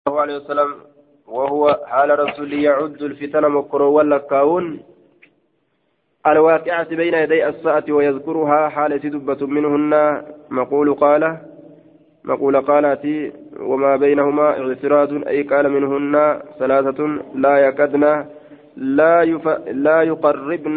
الله عليه وسلم وهو حال رسول يعد الفتن مكرو واللكاون الواقعة بين يدي الساعة ويذكرها حال دبة منهن مقول قالت وما بينهما اعتراض أي قال منهن ثلاثة لا يكدن لا يقربن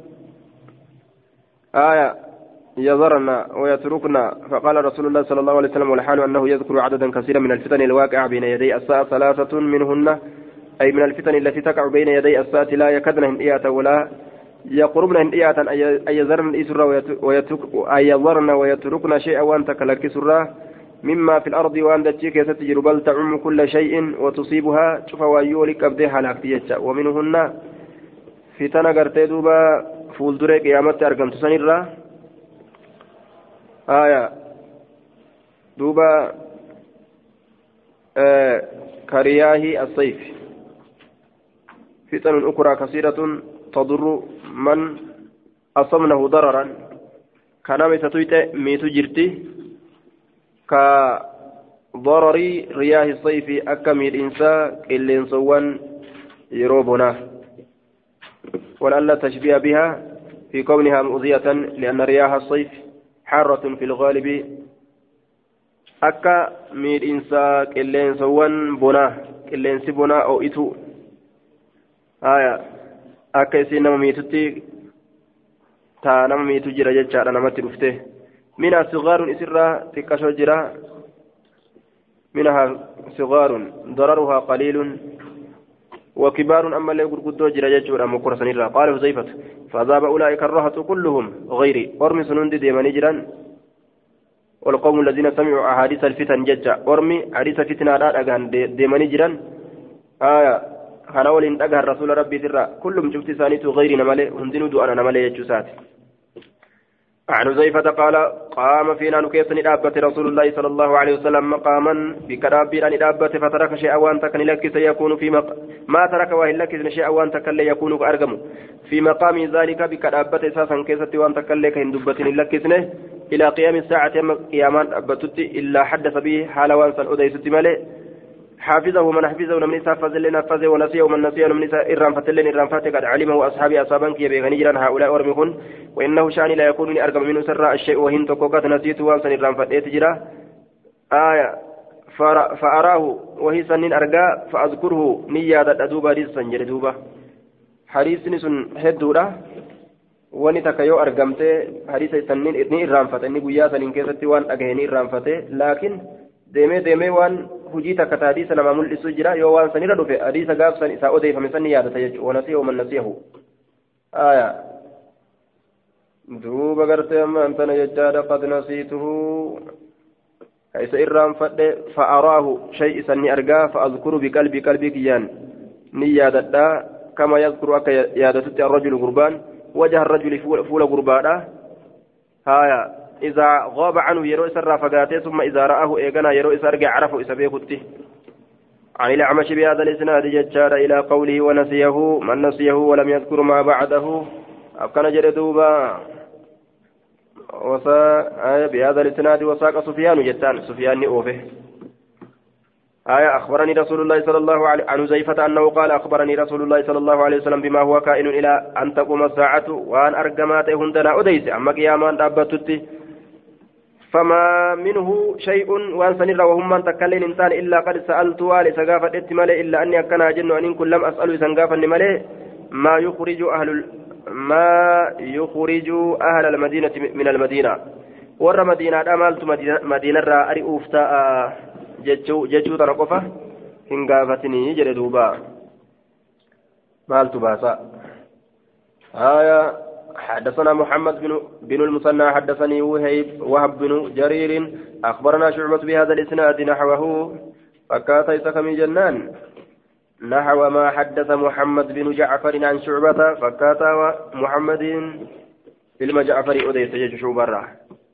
آية يظهرن ويتركن فقال رسول الله صلى الله عليه وسلم والحال أنه يذكر عددا كثيرا من الفتن الواقعة بين يدي الساعة ثلاثة منهن أي من الفتن التي تقع بين يدي الساعة لا يكدن هندية ولا يقربن هندية أن يظهرن الإسر يظهرن ويتركن شيئا وأن تكلك سرا مما في الأرض وأن تجيك ستجر بل تعم كل شيء وتصيبها شوف ويولك أبديها لاكتيتش ومنهن فتن قرتي دوبا فولدري قيامت أرقمت سنرا آية دوبا كرياه الصيف فتن أخرى كثيرة تضر من أصمنه ضررا كنام ستويت ميتو جرتي كضرر رياه الصيف أكمل الإنسان اللي نسوان يروبنا ولألا تشبيه بها في كونها مؤذية لأن رياح الصيف حارة في الغالب أكا مير إنسا كلين سوان بنا كلين سبنا أو إتو آية أكا سينما ميتتي تا نما ميتو جرى جتشا نمت رفته منها صغار إسرا تكشو جرى منها صغار ضررها قليل وكبار أما اللي يقول قدو جرى جتشا مكورة سنيرا قال حذيفة فذاب أولئك الرهط كلهم غيري أرمي سنوندي ديماني جران والقوم الذين سمعوا أحاديث الفتن ججا أرمي حديث فتنة لا أجان ديماني جران آية خناول إن أجهر رسول ربي سرا كلهم شفت سانيت غيري نمالي هندنو دوانا نمالي يجوسات عن حذيفة قال قام فينا نكيسني دابة رسول الله صلى الله عليه وسلم مقاما بكرابير أن دابة فترك شيئا وأن تكن لك سيكون في ما ترك وإن لك شيئا وأن تكن يكون كأرقم في مقام ذلك بكرابة أساسا كيست وأن تكن لك إن دبة لك إلى قيام الساعة قياما أبتت إلا حدث به حال وانسا أديست مالي حافظه من حفظه من نساء فزل نفذه ونسيه من نسيه من نساء إرام فتلين إرام فاتك قد علمه أصحابي أصابا كي بيغني جران هؤلاء أرمخون وإنه شاني لا يكون أرقم منه سراء الشيء وهن تقوقات نسيته وانسا إرام فتيت جرا آية فأراه وهي سنين أرقا فأذكره نيادة أدوبة رزسا جردوبة حريص نسن هدورة wani takka yoo argamte hadiisa sanniin ni irraanfate inni guyyaa saniin keessatti waan dhagahanii irraanfate laakiin deemee waan hujii takka hadiisa nama mul'isu jira yoo waan sanirra dhufe hadiisa gaafsan isaa odeeffame san ni yaadata jechuudha wanasiyahu man nasiyahu duuba gartee amma antana jechaadha qad nasiituhu isa irraanfadhe fa'araahu shay isan ni argaa fa'azkuru biqalbii qalbii kiyyaan ni yaadadha kama yazkuru akka yaadatutti arrajulu gurbaan وجه الرجل فول غربادا هايا إذا غاب عنه يرو إسر فقاته ثم إذا رآه إيقنا يرو إسر عرفه إسبيكته عن الأعمش بهذا الإسناد ججار إلى قوله ونسيه من نسيه ولم يذكر ما بعده أبكن جردوبا بهذا الإسناد وساق سفيان أوفه أخبرني رسول الله صلى الله عليه عن حذيفة أنه قال أخبرني رسول الله صلى الله عليه وسلم بما هو كائن إلى أن تقوم الساعة وأن أرقمات هندنا أديس أما قياما دابتت فما منه شيء وأن سنر وهم من تكلين إنسان إلا قد سألت والي سقافة اتمالي إلا أني أكنا جن وأن كن لم أسأل سنقافا لمالي ما يخرج أهل المدينة من المدينة ور مدينة أمالت مدينة رأي أفتاء jechuu tana qofa hin gaafatinii jedhe duuba maaltu baasa حدثنا محمد بن المثنى حدثني وهب بن جرير أخبرنا شعبة بهذا الإسناد نحوه فكات يسكم جنان نحو ما حدث محمد بن جعفر عن شعبة فكات محمد بن جعفر أديس يجشو برا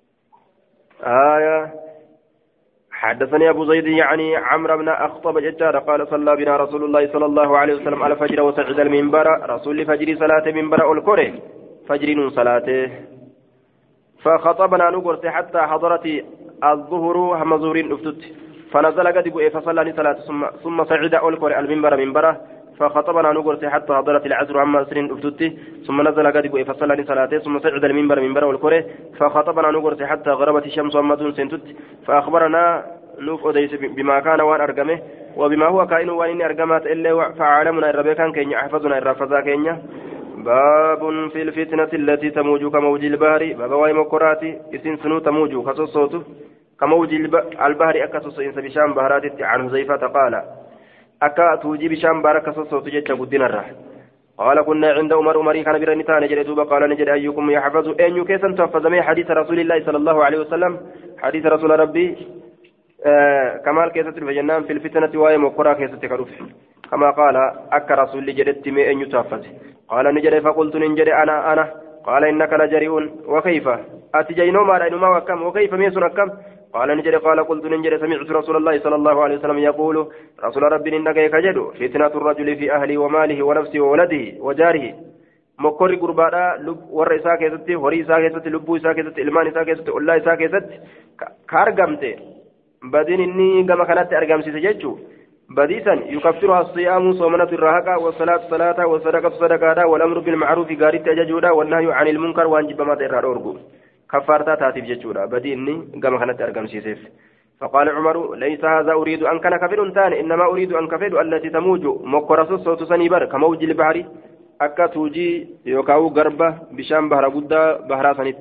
حدثني أبو زيد يعني عمرو بن أخطب جدار قال صلى بنا رسول الله صلى الله عليه وسلم على فجر وسعد المنبر رسول فجر صلاة منبر الكره فجر صلاته فخطبنا نقرت حتى حضرت الظهر هم زهور افتت فنزل قد بؤ فصلى صلاة ثم صعد أولكر المنبر منبره فخطبنا نقرت حتى حضرت العصر عما سرين أفتتي ثم نزل قد بؤ فصلى صلاته ثم صعد المنبر منبره والكره فخطبنا نقرت حتى غربت الشمس وما دون سنتت فأخبرنا نوف أديس بما كان وان أرقمه وبما هو كائن وان إني أرقمات إلا فعالمنا الربيكان كين يحفظنا الرافضا كين باب في الفتنة التي تموج كموج البحر باب واي مكراتي اسم سنو تموج كصوت كموج البحر أكسس إنس بشام بهرات عن حذيفة قال أكا توجي بشام بارك صوت جت قدنا الرح قال كنا عند عمر كان برنتان نجد دوبا قال نجد أيكم يحفظ أن يكيسن تحفظ من حديث رسول الله صلى الله عليه وسلم حديث رسول ربي كمال كيسة الفجنان في الفتنة واي مقرى كيسة كروف كما قال أكا رسول جدت مي أن يتحفظ قال نجد فقلت نجد أنا قال إنك لجريء وكيف أتجينو ما رأينما وكم وكيف ميسون كم قال نجد قال قلت نجد سمعت رسول الله صلى الله عليه وسلم يقول رسول ربي إنك يكجد فتنة الرجل في أهله وماله ونفسه وولده وجاره مكر قربانا لب ور إساكيستي هوري إساكيستي لبو إساكيستي إلمان إساكيستي الله إساكيستي كارغمتي بدين إني كما كانت أرغمسي سججو بديسا يكفرها الصيام صومنة الرهقة والصلاة صلاة والصدقة صدقة والأمر بالمعروف قارب تججودا والنهي عن المنكر وانجب ما تيرها أورغو كفارتا تاتيف ججودا بديني كما كانت أرغمسي سيف فقال عمر ليس هذا أريد أن كان كفر ثاني إنما أريد أن كفر التي تموج مكرس صوت سنيبر كموج البحر أكا توجي يوكاو غربة بشام بحر قد بحر سنت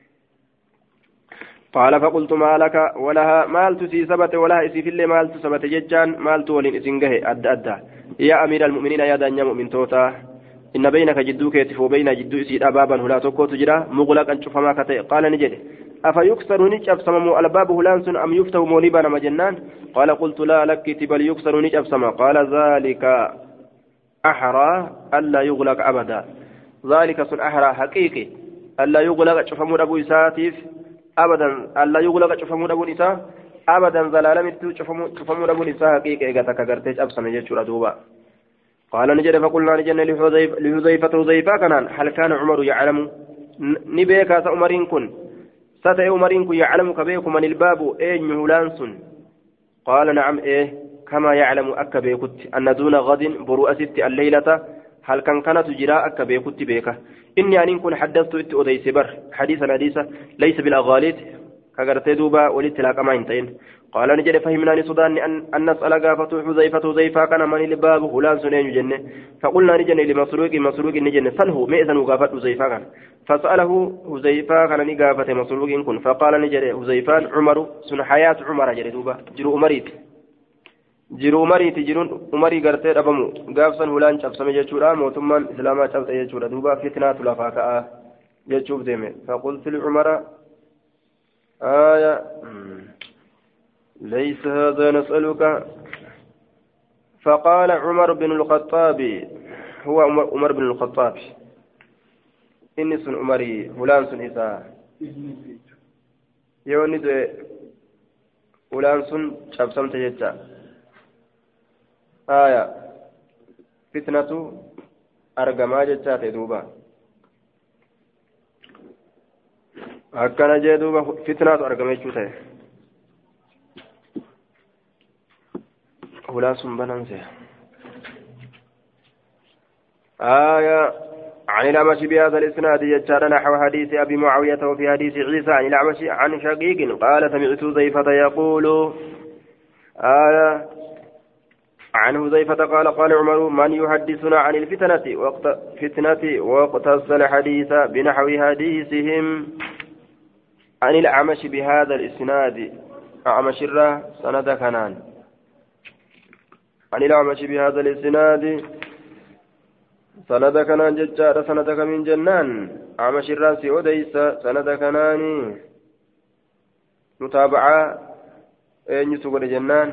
قال فقلت ما لك ولها مالت سي سبت ولها اسي في اللي مالت سبت ججان مالت ولين اسنجه أدى يا أمير المؤمنين يا دنيا مؤمن توتا إن بينك جدوك يتف وبين جدو سيد أبابا هلا تكو تجرى مغلق أن تشوف ما كتئ قال نجد أفيكسر نجأب سمم الباب هلانس أم يفتح مولبا مجنان قال قلت لا لك بل يكسر نجأب سما قال ذلك أحرى ألا يغلق أبدا ذلك سن أحرى حقيقي ألا يغلق تشوف أبو إساتيف أبدا ألا يغلق تشوف أبو إسا أبدا زلالمت تشوف أبو إسا حقيقي إذا تكرتش أبسم يجور دوبا قال نجد فقلنا نجد حذيفة كان هل كان عمر يعلم نبيك سأمرين كن ستأي أمرين كن يعلم كبيك من الباب أين هلانس قال نعم إيه كما يعلم أكبيكت أن دون غد برؤست الليلة هل كانت جراء أكبيكت بيك إني أن كن حدثت إت أديس بر حديثا ليس بالأغاليت كغرتي دوبا ولتلاك ما ينتين قال نجد فهمنا لسودان أن نسأل قافة حذيفة كان من الباب هلان سنين جنة فقلنا نجن لمسروق نجن سله مئذن قافة حذيفة كان فسأله حذيفة كان نقافة مسروق كن فقال نجد حذيفة عمر سن حياة عمر جري دوبا jiru umariiti jiruun umarii gartee dhabamu gaafsan hulaan cabsame jechuudha mootummaan islaamaa cabse jechuudha duuba fitnaatu lafaa ka'a jechuuf deeme faqultu licumara ليس هذا نسألك فقال عمر بن الخطاب هو عمر بن الخطاب إني سن عمري فلان سن إساء يوني فلان سن شابسم تجتا فتنة أرقما جتا تدوبا هكذا جدوبا فتنة أرقما جتا ولا سنبنانسه عن الأعمش بهذا الإسناد يجعل نحو حديث أبي معاوية وفي حديث عيسى عن الأعمش عن شقيق قال سمعت حذيفة يقول عن حذيفة قال عمر من يحدثنا عن الفتنة واقتص الحديث بنحو حديثهم عن الأعمش بهذا الإسناد أعمش سند كنان عن الأعمش بهذا الإسناد سند كنان ججار سندك من جنان أعمش الراس وديس سند كنان متابعة أين يسوق جنان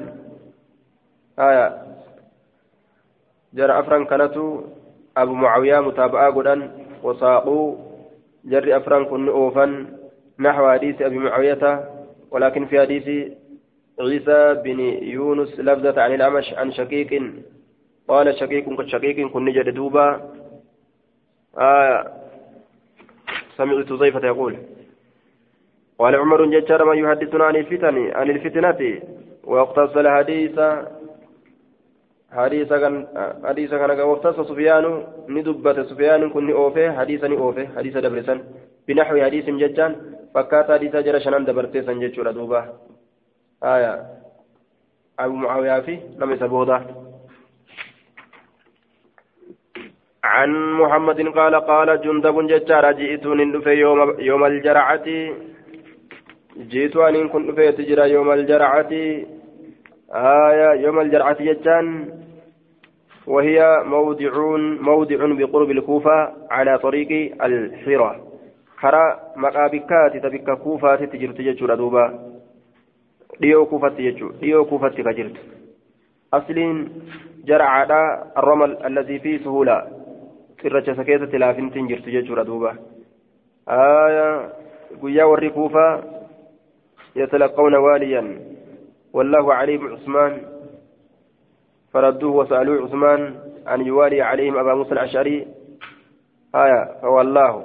جرى أفران كانتو أبو معاوية متابعة قدان وساقوا جرى أفران كن أوفا نحو حديث أبي معاوية ولكن في حديث عيسى بن يونس لفظة عن الأعمش عن شقيق قال شقيق كشقيق كن نجد دوبا سمعت حذيفة يقول قال عمر ججار ما يحدثنا عن الفتنة واقتص الحديث حديث كان واقتص سفيان ندبت سفيان كن أوفي حديثني أوفي حديث دبرسن بنحو حديث ججان فكات حديث جرى شنان دبرتي سنجد دوبا آية أبو معاوية في لم يسبوضه عن محمد قال جندب ججار جئت في يوم الجرعة جئت أن كنت في تجرى يوم الجرعة يوم الجرعة ججان وهي موضع بقرب الكوفة على طريق الحرة خرا مقابكات تبك كوفة تجرت ججر دوبا ديو كوفة كجرت أصل جرعة الرمل الذي فيه سهولة irracha sakeessa laafintiin jirtu jechuudha duuba guyyaa warri kuufaa يتلقون واليا والله عليهم عثمان فردوه وسألوه عثمان أن يوالي عليهم أبا موسى الأشعري فوالله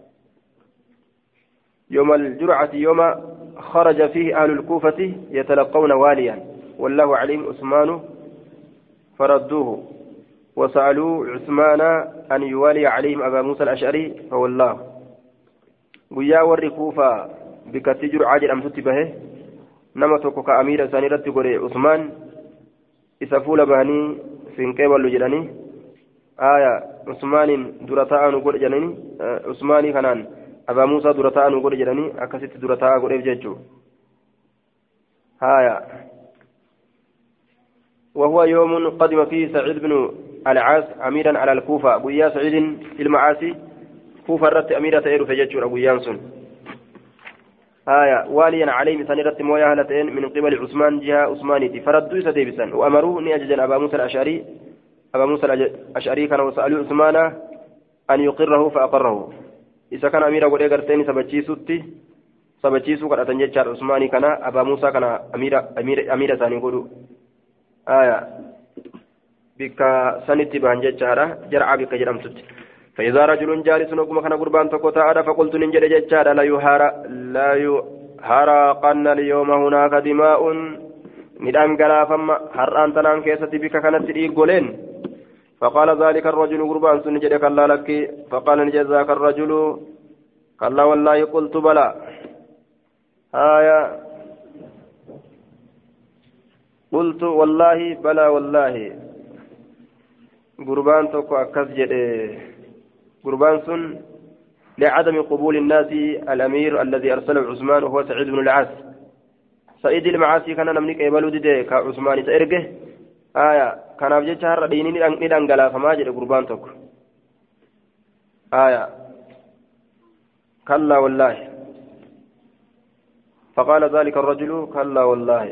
يوم الجرعة يوم خرج فيه أهل الكوفة يتلقون واليا والله عليهم عثمان فردوه وسألوا عثمان أن يوالي عليهم أبا موسى الأشعري فوالله ويا وركوفا بكتجر عاجل أم تتبه نمتك كأمير سانيرت قري عثمان إسفول بهني سنكيب اللجلاني عثمان درتاء نقول جناني عثماني خنان أبا موسى درتاء نقول جناني أكست درتاء قريب ججو وهو يوم قدم فيه سعيد بن العاص أميرا على الكوفة أبويا سعيد في المعاصي كوفة رت أميرة إيرو فجتشور أبويا سن واليا عليه سنرت مويا هلتين من قبل عثمان جهة عثمانيتي فردوا سديبسا وأمروه نيججا أبا موسى الأشعري كان وسألوا عثمان أن يقره فأقره إذا كان أميرا قد إيغرتين سبتشيسو قد أتنججا عثماني كان أبا موسى كان أميرة ثاني قدو بك سنتي بانججارا جرعا بك جرمتت فإذا رجل جالس نقوم كان قربان تقوتا فقلت ننجل ججارا لا يهارقن اليوم هناك دماء ندام قلا فما هران تنان كيستي بك كانت تريقولين فقال ذلك الرجل قربان سنجل كلا لك فقال نجزاك الرجل كلا والله قلت بلى قلت والله بلى والله قربان توكو أكس قربان سن لعدم قبول الناس الأمير الذي أرسله عثمان وهو سعيد بن العاص سعيد المعاصي كان نملك يبلو دي كعثمان تأرقه كان أبجد شهر ديني ندنقلا فما جد قربان توكو كلا والله فقال ذلك الرجل كلا والله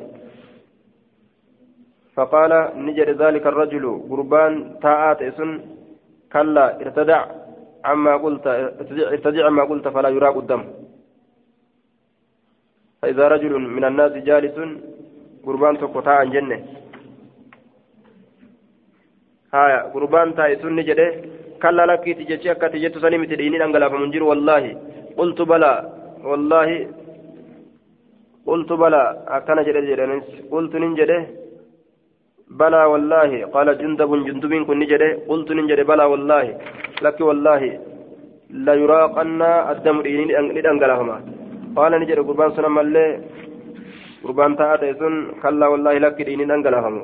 فقال نجد ذلك الرجل قربان تاءات اسن كلا ارتدع عما قلت فلا يراق الدم فإذا رجل من الناس جالس قربان تقطع جنة قربان تاء اسن نجد كلا لك تجتشي أكا تجت سنمي تديني أنقلا فمنجر والله قلت بلى والله قلت بلى أكنا جد قلت ننجده بلى والله قال جندب كن نجده قلت ننجده بلى والله لك والله لا يراقن الدم لدنقلهما قال نجده قربان سنم الله قربان تاتيسن كلا والله لك دين دنقلهما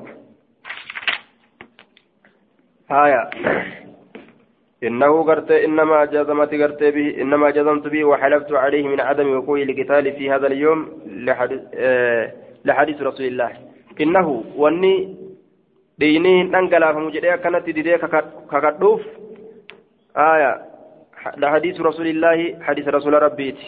إنه قرت إنما جزمت به وحلفت عليه من عدم وقوع القتال في هذا اليوم لحديث رسول الله إنه وني ديني ننقلا فمجدئ كانت ديدي ككدوف لحديث رسول الله حديث رسول ربيت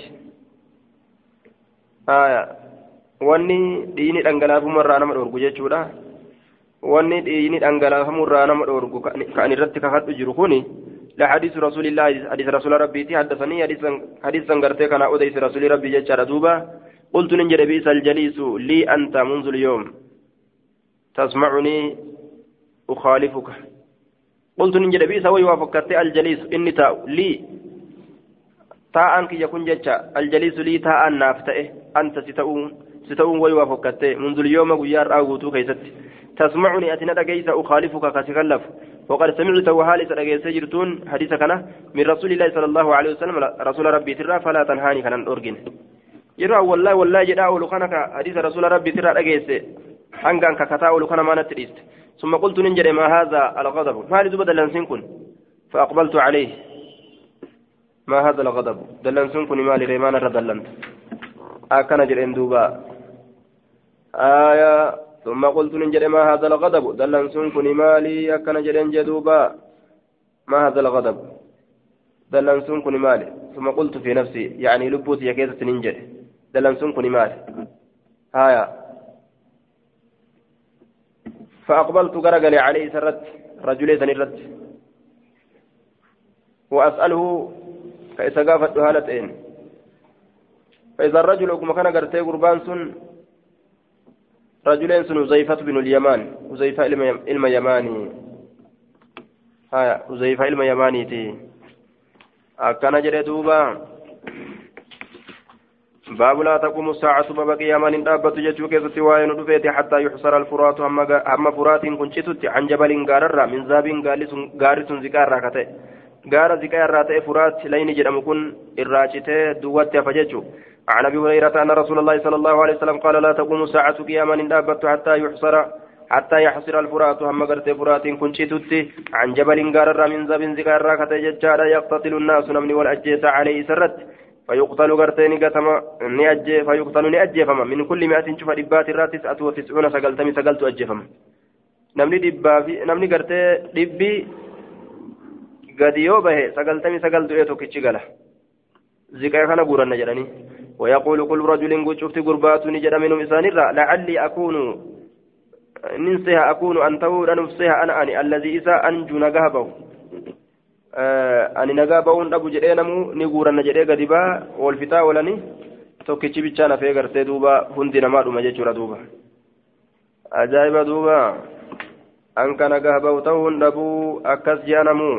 وني ديني ننقلا فمرانا مرورق جيشودا وني ديني ننقلا فمرانا مرورق كأن رتك خط جرخوني لحديث رسول الله حديث رسول ربي حدثني حديثا غرتي كان أوديس رسول ربي جاء دوبا قلت ننجد بئس الجليس لي أنت منذ اليوم تسمعني أخالفك قلت ننجد بئس ويوافقت الجليس إني تاء لي تاء أنك يكون جاء الجليس لي تاء نافتئه أنت ستون ويوافقت منذ اليوم غيار أوغوتو كيست تسمعني أتنا دقيس أخالفك كتكلف وقد سمعت وهالس دقيس جرتون حديثك أنا من رسول الله صلى الله عليه وسلم رسول ربي ترى فلا تنهاني كان أرجن يرى والله جدا أولوكانك حديث رسول ربي ترى دقيس أنغان ككتا أولوكانا ما نتريست ثم قلت ننجر ما هذا الغضب ما لدو بدل سنكن فأقبلت عليه ما هذا الغضب دلن سنكن مالي ريمان ردلنت أكن جرين دوبا آية ثم قلت ننجر ما هذا الغضب دلن سنكن مالي أكن جرين جدوبا ما هذا الغضب دلن سنكن مالي ثم قلت في نفسي يعني لبوت يكيسة ننجر دلن سنكن مالي آية فأقبلت قرقل عليه سرت رجلي سنرت وأسأله كيف قافت هالتين فإذا الرجل كما كان قرتي قربان سن رجلين سن حذيفة بن اليمان حذيفة الميماني حذيفة الميماني تي أكان جري دوبا باب لا تقوم الساعة ببقي يمان دابة جتشو كيست وين دفيت حتى يحصر الفرات أما فرات كنشتت عن جبل غارر من ذاب غارس زكار راكته غار زكار راته فرات لين جرم كن الراجته دوت فجتشو عن ابي هريرة أن رسول الله صلى الله عليه وسلم قال لا تقوم الساعة قياما دابة حتى يحصر الفرات أما غرت فرات كنشتت عن جبل غارر من ذاب زكار راكته جتشا يقتتل الناس نمني والأجيس عليه سرت فيقتل غرتين قتما فيقتل نأجفما من كل 100 شوف دبات الراتس أتو 90 سقلتمي سقلت أجفما نمني دبا في نمني غرتي دبي غديو به سقلتمي سقلت ايتو كيتشغلا زكاي خنا غورن جراني ويقول كل رجل شفت غربات نجد منهم إسانيرا لعلي أكون ننسيها أكون أنتو نفسها أنا الذي إسا أنجو نغابه ani nagaa ba'uun dhabu jedhee namuu ni guuranna jedhee gadi baa wal fixaa walani tokkichi bichaan hafee gartee duuba hundi namaa dhuma jechuudha duuba ajaa'iba duuba an ka nagaa ba'u ta'uun dhabuu akkas ji'a namuu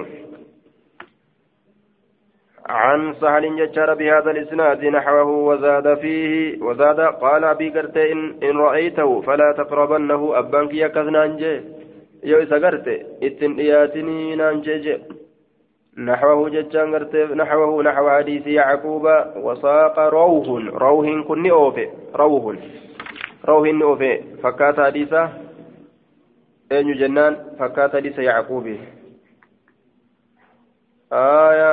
عن سهل جشر بهذا الإسناد نحوه وزاد قال أبي قرتي إن رأيته فلا تقربنه أبانك يكذنا أنجي يوئس قرتي إتن إياتني نانجي نحوه جتان قرتي نحو حديث يعقوب وساق روح كن أوفي روح أوفي فكات حديثة أين جنان فكات حديث يعقوب آية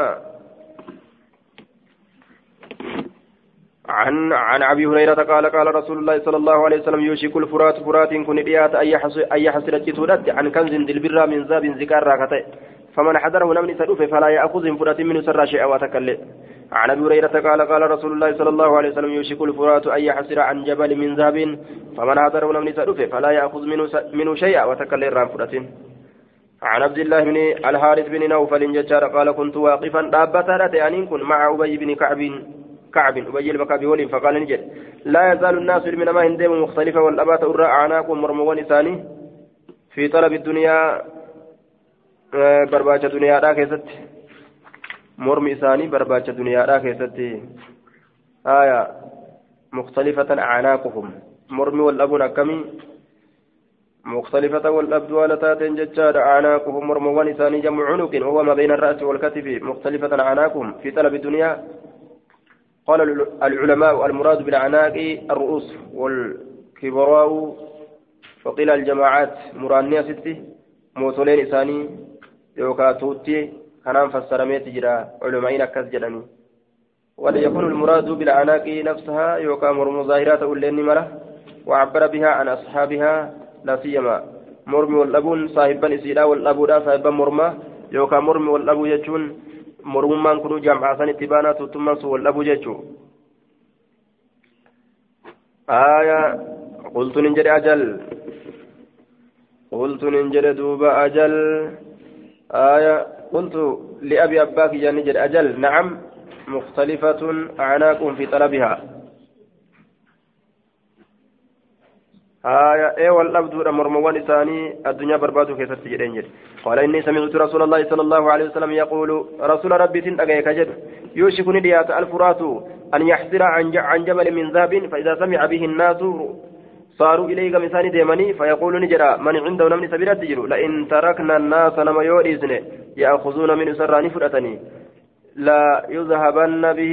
عن أبي هريرة قال رسول الله صلى الله عليه وسلم يوشك الفرات كن ريات أي حسر جتودت عن كنز البر من ذاب ذكر راكته فمن حضره نمني سلوف فلا يأخذ فرات منه سر شيئا وتكلم عن أبي هريرة قال رسول الله صلى الله عليه وسلم يوشك الفرات أي حسر عن جبل من ذاب فمن حضره نمني سلوف فلا يأخذ منه شيئا وتكلم رام فرات عن عبد الله بن الحارث بن نوفل ججار قال كنت واقفا دابة يعني كن مع أبي بن كعب أبي البكابي ولي فقال نجد لا يزال الناس من ما هندم مختلفة والأبات أراء أعناكم مرموان ثاني في طلب الدنيا برباچة دنيا را كيست مرمي ثاني برباچة دنيا را كيست آية مختلفة أعناقهم مرمي والأبون أكمي مختلفة والأبد والتات ججار أعناقهم مرموان ثاني جمع عنق وهو ما بين الرأس والكتف مختلفة أعناقهم في طلب الدنيا قال العلماء المراد بالعناق الرؤوس والكبراء فقيل الجماعات مرانية ستي موصولين إساني يوكا توتي كنان فسرميت جرا علماء أكس جدني وليكون المراد بالعناق نفسها يوكا مرمو ظاهرات أولين مرة وعبر بها عن أصحابها لا سيما مرمي والأبون صاحبا إسيلا والأبودا صاحبا مرمى يوكا مرمي والأبو يجون مرمومان كنو جمع سن اتبانا تتمان سوى الأبو جيتشو آية قلت ننجر دوبا أجل آية قلت لأبي أباك ننجر أجل نعم مختلفة أعناق في طلبها إيه والأبد مرموان إساني الدنيا برباد كيف تجرين قال إني سمعت رسول الله صلى الله عليه وسلم يقول رسول ربي تنأجيك جد يوشكني ليات الفرات أن يحسر عن جبل من ذهب فإذا سمع به الناس صاروا إليك مساني ديماني فيقول نجرا من عنده نمني سبيل التجر لئن تركنا الناس نما يوريزن يأخذون من سراني فرأتني لا يذهبن به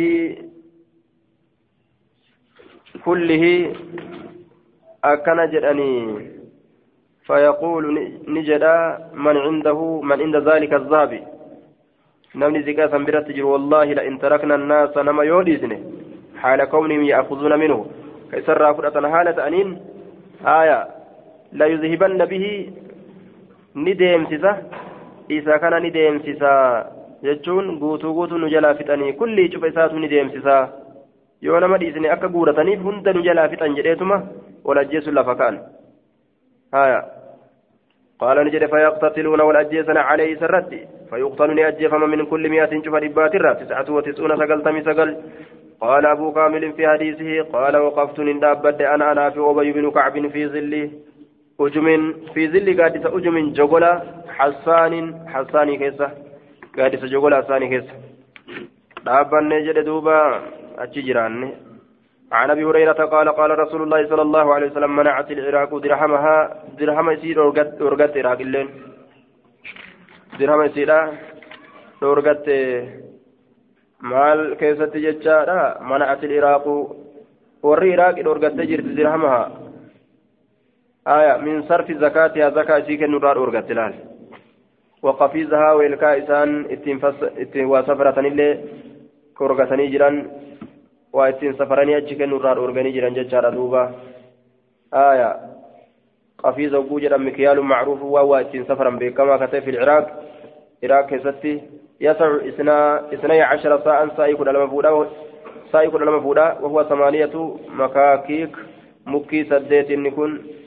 كله أكن جراني فيقول نجرا من عند ذلك الذهب نمني زكاة سنبرة تجر والله لئن تركنا الناس نما يوريزن حال كونهم يأخذون منه كيسر فرأتنا حالة أنين آية لا يذهبن به ندم سيسا إذا كان ندم سيسا يجون قوتو نجلا فتني كل شوف إسات ندم سيسا يونا ما ديسني أكا قورتني هند نجلا فتن جريتما ولا جيس لفكان آية قال نجد فيقتتلون والأجيسنا عليه سرد فيقتلني أجيفما من كل 100 شوف ربات الرات 99 سقلتمي سقل قال أبو كامل في حديثه قال وقفت ندابد أنا في أبي بن كعب في ظل أجم في ظل قادس أجم جغلا حساني كيسة قادس جغلا حساني كيسة دابن نجد دوبا أتجران عن أبي هريرة قال قال رسول الله صلى الله عليه وسلم منعت العراق درهم يسير أورغت عراق اللين درهم يسير أورغت maal keessatti jechaadha mana'at al-iraaqu warri iraaqi dhorgattee jirti dirhamaha aya min sarfi zakatiha zakaa isii kennurraa dhorgatte laal waqafiizahaa weelkaa isaan ittiin waa safarataniillee dhorgatanii jiran waa ittiin safaranii achi kennurraa dhorganii jiran jechaadha duuba aya qafiiza oguu jedhan mikyaalun macruufu waa ittiin safaran beekamaa katee fi iraaq keessatti يسع 12 ساعة سائق لما فودا وهو 8 مكاكيك مكي سديت نكون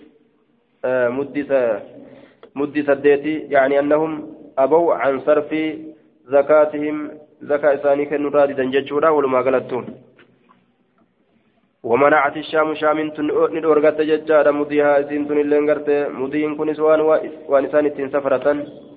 مدي سديت يعني أنهم أبوا عن صرف زكاتهم زكاة ثانية النراد دنججورا ولما قلتون ومنعت الشام ندورغت ججارا مديها سنتون اللي انغرت مدين كنس وانسان سفرة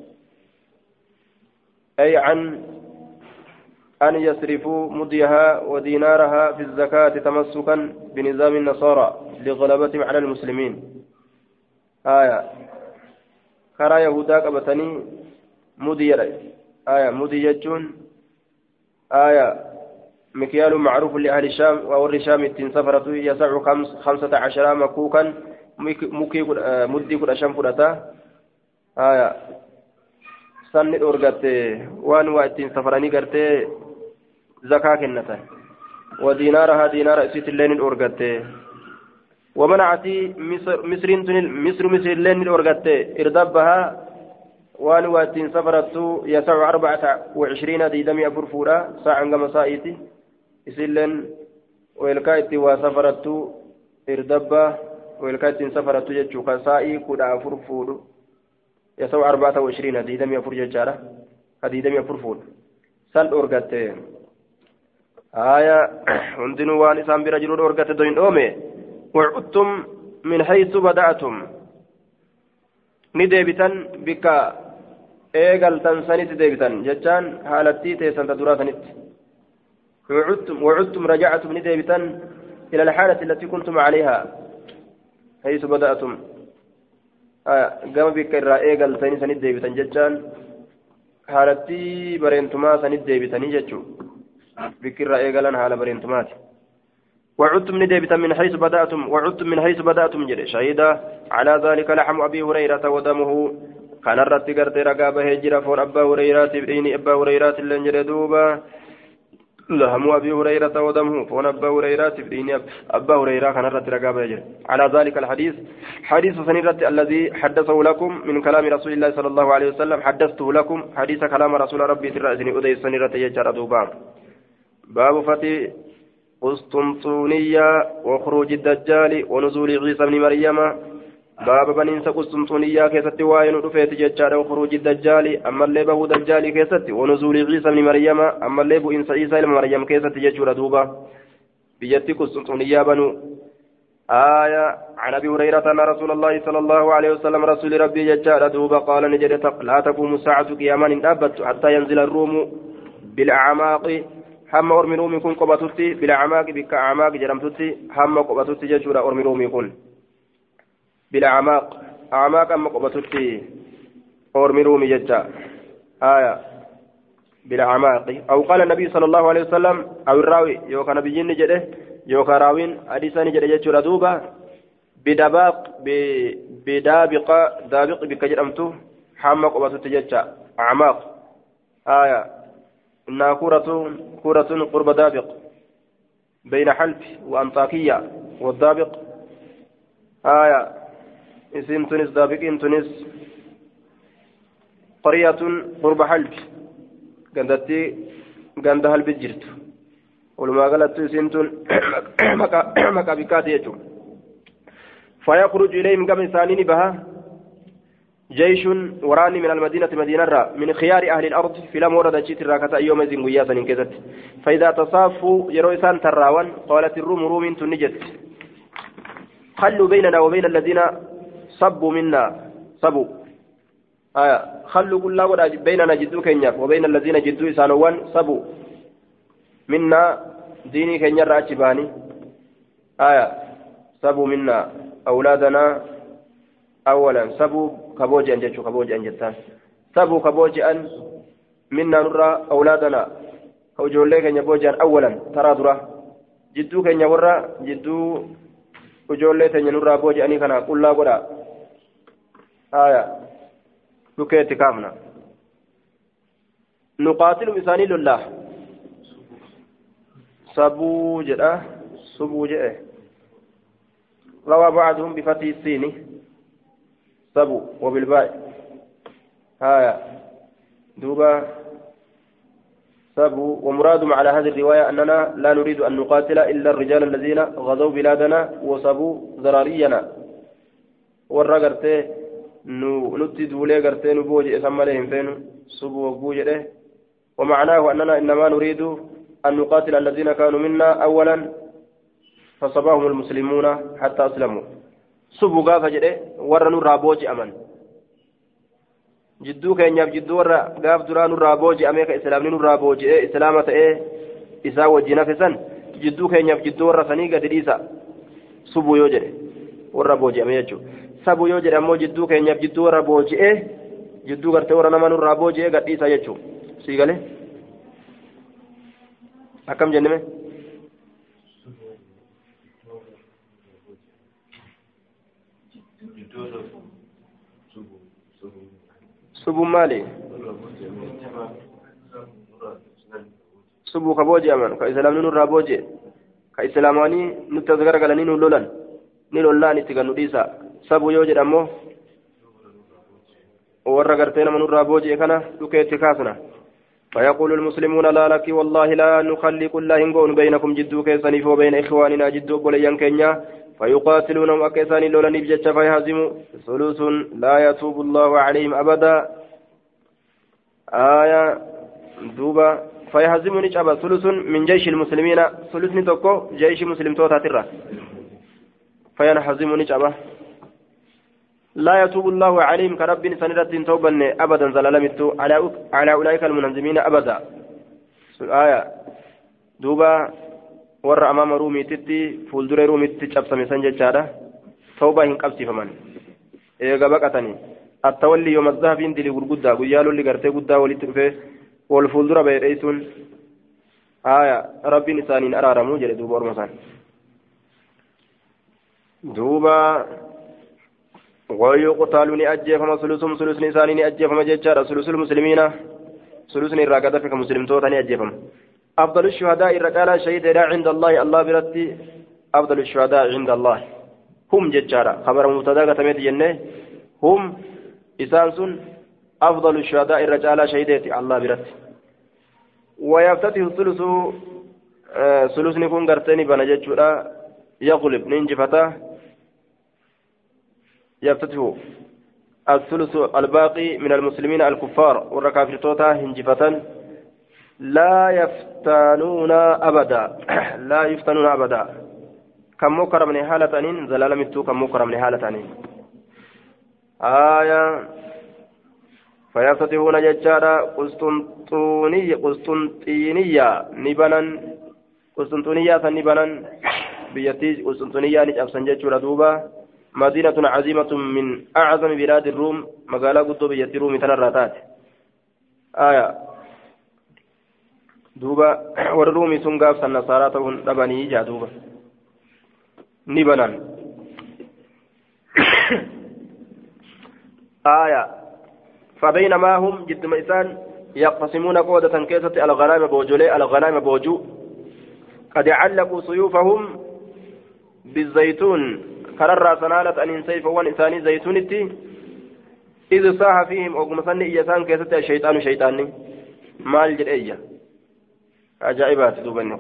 أي عن أن يصرفوا مديها ودينارها في الزكاة تمسكا بنظام النصارى لغلبتهم على المسلمين آية كرا يهودا قبتني مدي مدي يجون آية مكيال معروف لأهل الشام وأور الشام سفرة يسع 15 مكوكا مدي كل شام فرتا آية sanni dhorgatte waan waa ittiin safaranii gartee zakaa kennatan ودينارها دينار اسيت اللين الأورغتة ومنعتي مصر اللين الأورغتة إردبها وانواتين سفرت يسع 24 ديدمي أفرفورا ساعة مسائتي إسلين ويلكايتي وسفرت إردبها ويلكايتين سفرت يجوكا سائي كودا أفرفور يسع 24 ديدمي أفرجة جارة ديدمي أفرفور سال أورغتة آية عندنا وان إسام برجل أورغتة دوين أومي وعدتم من حيث بدأتم نديبتن بك إيغال تنسانيت ديبتن جتان حالتي تيسان تدراسانيت وعدتم رجعتم نديبتن إلى الحالة التي كنتم عليها حيث بدأتم قام بك إيغال تنسانيت ديبتن جتان حالتي برينتما سانيت ديبتن جتشو بكر إيغالان حال برينتمات وعدتم نديبتا من حيث بدأتم جري شهيدا على ذلك لحم أبي هريرة ودمه كان الرد قرد رقابه هجرة فور أبا هريرة بإين أبا هريرة اللي جري دوبا لحم أبي هريرة ودمه فون أبا هريرة بإين أبا هريرة كان الرد رقابه هجرة على ذلك الحديث حديث سنيرة الذي حدثه لكم من كلام رسول الله صلى الله عليه وسلم حدثته لكم حديث كلام رسول ربي ترأسني أدي سنيرة يجرى دوبا باب فتح قسطنطينية وخروج الدجال ونزول عيسى بن مريم باب بنين قسطنطينية كيست واين رفيت ججال وخروج الدجال أما اللي به دجال كيست ونزول عيسى بن مريم أما اللي به إنس عيسى بن مريم كيست ججال دوبا بيت قسطنطينية بنو آية عن أبي هريرة أن رسول الله صلى الله عليه وسلم رسول ربي ججار دوبا قال نجد لا تقوم الساعة قياما إن أبت حتى ينزل الروم بالأعماق هم أرمي رومي كن قبطتي بالأعماق بك أعماق جرمتتي هم قبطتي ججورا أرمي رومي كن بالأعماق أعماق أم قبطتي أرمي رومي ججا آية بالأعماق أو قال النبي صلى الله عليه وسلم أو الراوي يوكا نبيين نجده يوكا راوين حديثا نجده ججورا دوبا بدابق دابق بك جرمتو هم قبطتي ججا أعماق آية إنها كرة قرب دابق بين حلب وأنطاكية والدابق آية اسم تونس دابق تونس قرية قرب حلب قند حلب الجرت ولما قالت اسم تون مكابكات يجو فيخرج إليهم كم إنسانين بها جيش وراني من المدينة مدينة را من خيار أهل الأرض في لم ورد جيت الراكة يوم زين قياسا انكذت فإذا تصافوا يرويسان تراوان قالت الروم روم تنجت خلوا بيننا وبين الذين صبوا منا صبوا خلوا كل بيننا جدو كينيا وبين الذين جدو إسانوان صبوا منا ديني كينيا راتباني صبوا منا أولادنا أولا سبوا كبوجي أن جتشو كبوجي أن جتان سبوا كبوجي أن منا نرى أولادنا أو جوليك أن يبوجي أولا ترى درا جدو كن يورا جدو وجوليك أن نرى بوجي أني كنا قل لا قرأ آية لكيت كامنا نقاتل بساني لله سبوا جدا سبوا جئه روى بعضهم بفتح السين سبو وبالباء دوبا سبو ومرادهم على هذه الرواية أننا لا نريد أن نقاتل إلا الرجال الذين غزوا بلادنا وصبوا ذرارينا والرقرتي نتي دولي قرتي نبوجي إسمى لهم فين سبو وبوجي ومعناه أننا إنما نريد أن نقاتل الذين كانوا منا أولا فصباهم المسلمون حتى أسلموا subuu gaafa jedhe warra nurraa booji'aman jidduu keenyaaf jidduu warra gaaf duraa nurraa booji'amee ka islaamni nurraa booji'ee islaama ta'ee isaa wajjin hafe san jidduu keenyaaf jidduu warra sanii gadi dhiisa subuu yoo jedhe warra booji'ame jechuudha sabuu yoo jedhe ammoo jidduu keenyaaf jidduu warra booji'ee jidduu gartee warra nama nurraa booji'ee gad dhiisa jechuudha sii galee akkam jenneme. subuu maali subuu ka booji'aman ka islaamni nurraa booji'e ka islaamanii nutti as garagalanii nu lolan ni lollaan itti gannu dhiisa sabuu yoo jedhamoo warra gartee nama nurraa booji'e kana dhukeetti kaasna فيقول المسلمون لا لك والله لا نخلق الله نقول بينكم جدو كيساني وبين إخواننا جدو بليان كينيا فيقاتلونهم أكيساني لولا نبجت فيهزموا ثلث لا يتوب الله عليهم أبدا آية دوبا فيهزموا نجابا ثلث من جيش المسلمين ثلث نتوكو جيش مسلم توتا ترى فينهزموا نجابا لا يتوب الله عليهم كرب سنرد توبا أبدا زلالمت على أولئك المنظمين أبدا آية دوبا ور أمام رومي تتي فولدر رومي تتشابس مسنجة جارة توبا هنقبسي فمن إيغا بقتني التولي يوم الذهب يندي لغرقودا قيالو اللي قرتي قدا ولتنفه والفولدر بيريسون آية رب نسانين أرارمو جل دوبا ورمسان دوبا ويقتلون أجيفهم ثلثهم ثلث نسانين أجيفهم ججارة ثلث المسلمين ثلث الرقادة في كمسلم توتاني أجيفهم أفضل الشهداء الرجال شهيد عند الله الله برتي أفضل الشهداء عند الله هم ججارة خبر مبتدا كتمت جنة هم إسانسون أفضل الشهداء الرجال شهيد الله برتي ويفتتح الثلث ثلث نكون قرتني بنججورا يغلب ننجفته يفتتح الثلث الباقي من المسلمين الكفار والركافر توتا هنجفة لا يفتنون أبدا لا يفتنون أبدا كم مكرم من حالة أنين زلال متو كم مكرم من حالة أنين آية فيفتحون ججارا قسطنطينية نبنا قسطنطينية نبنا بيتي قسطنطينية نجابسن ججورا دوبا مدينة عظيمة من أعظم بلاد الروم مقالة قدو بيتي رومي تنراتات آية دوبا والرومي سنقاف سنصارى تهون لبني جا دوبا نبنا آية فبينما هم جد ميسان يقتسمون قودة كيسة الغنائم بوجولي الغنائم بوجو قد علقوا سيوفهم بالزيتون كرر سنالة أن سيف وإنسان زيتونتي إذ صاح فيهم أقمصن إيسان كيسة الشيطان شيطاني مال جرئية عجائبات دوبني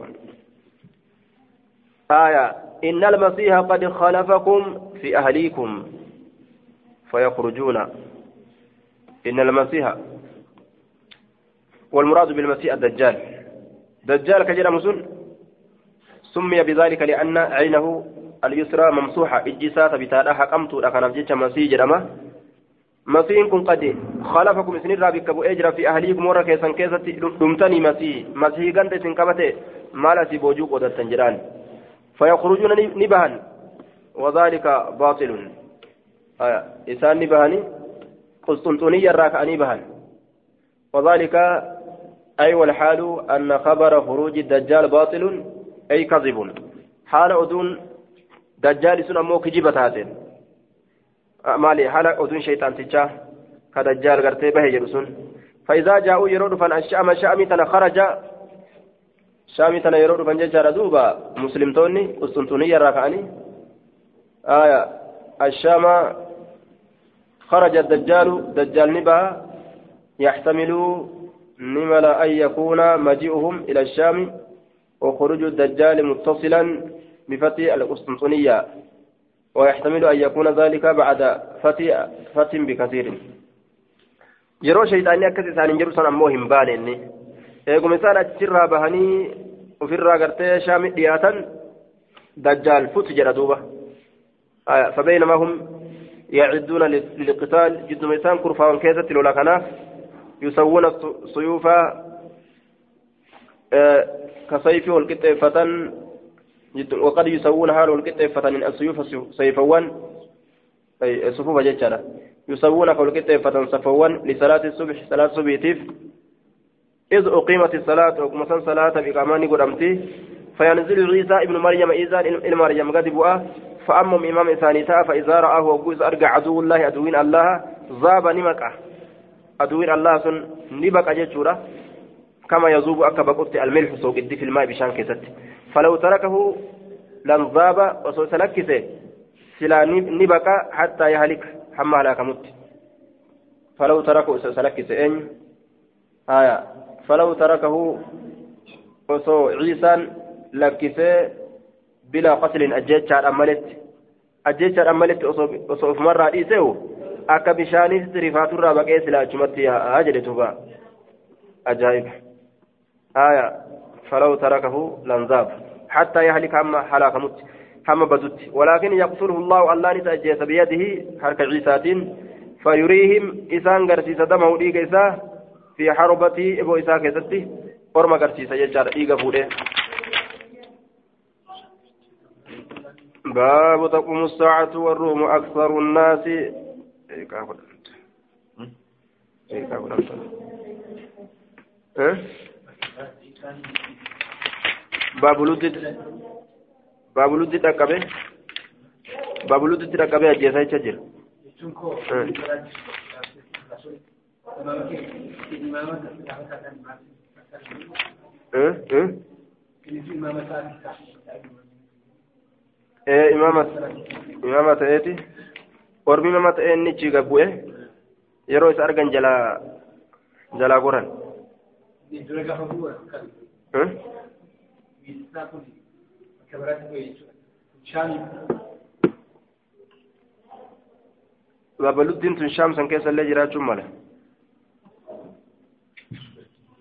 آية إن المسيح قد خلفكم في أهليكم فيخرجون إن المسيح والمراد بالمسيح الدجال دجال كجرى مسن سمي بذلك لأن عينه اليسرى ممسوحة إجسات بتالا حكمت لكن أفجيش مسيح جرمه مسيح كن قد خلفكم سن رابك أبو أجرى في أهليكم ورى كيسان كيسة دمتني مسيح قند سنكبته مالا سيبوجوك ودى التنجران فيخرجون نبها وذلك باطل إسان نبهاني قسطنطينية الراكعني بهن وذلك أي والحال أن خبر خروج الدجال باطل أي كذب حال أذن دجال سنة موك جبت هاتين مالي حال أذن شيطان تجاه كدجال قرتي به يرسون فإذا جاءوا يرون فان الشام شامي تنا خرج شامي تنا يرون فان ججار دوبا مسلم توني قسطنطينية الراكعني آية الشام خرج الدجال دجال نبا يحتمل نمل أن يكون مجيئهم إلى الشام وخروج الدجال متصلا بفتح القسطنطينية ويحتمل أن يكون ذلك بعد فتح بكثير يرو شيطاني أكثر ثاني جرسان أموهم بانيني إيقو مثال أتشرى بهني وفي الراقرتي شام دياتا دجال فتجر دوبة فبينما هم يعدون للقتال جد ميسان كرفان كيسة لولا كناف يسوون السيوف كسيف والكتفة وقد يسوون حال والكتفة من السيوف سيفوان أي صفوف ججرة يسوون والكتفة صفوان لصلاة الصبح صلاة الصبح تيف إذ أقيمت الصلاة وكما صلاة بإقامان قدمتي فينزل عيسى ابن مريم إذا إلى مريم قد بؤه فأمم إمام ثانيتا فإذا رآه وقوز أرجع عدو الله أدوين الله ذاب نمكة أدوين الله سن نبك أجتشورة كما يذوب أكبكت الملح سوق الدي في الماء بشان كست فلو تركه لانذاب وسلكسه سلا نبك حتى يهلك حما هلاك مت فلو تركه سلكسه إن آية فلو تركه وسو عيسى لكسه بلا قتل أجيتشار أملت أصوف مرة إيسيو أكا بشاني رفات الرابق إيسلا أجمتي أجل تبا أجائب آية فلو تركه لانذاب حتى يهلك هم بدت ولكن يقتله الله الله نتأجيس بيده حركة عيسات فيريهم إسان قرسيس دمه ديك إساه في حربتي إبو إساه كيستي ورما قرسيس يجار إيقا فوده باب تقوم الساعة والروم أكثر الناس باب لد تكبه أجيسا يتجر إمامة إيتي ورمي إمامة إني تشيغا بوئه يروي سأرغن جلا قران بابا لدين تنشام سنكيس اللي جرى جمالة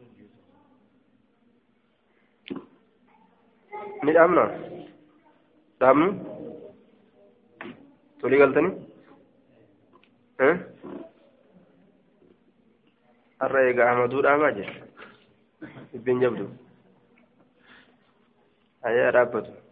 من أمنا dhaabnu tolii galtanii har'a egaa Ahmaduu dhaamaa jira ibbiin jabdu ayyaa dhaabbatu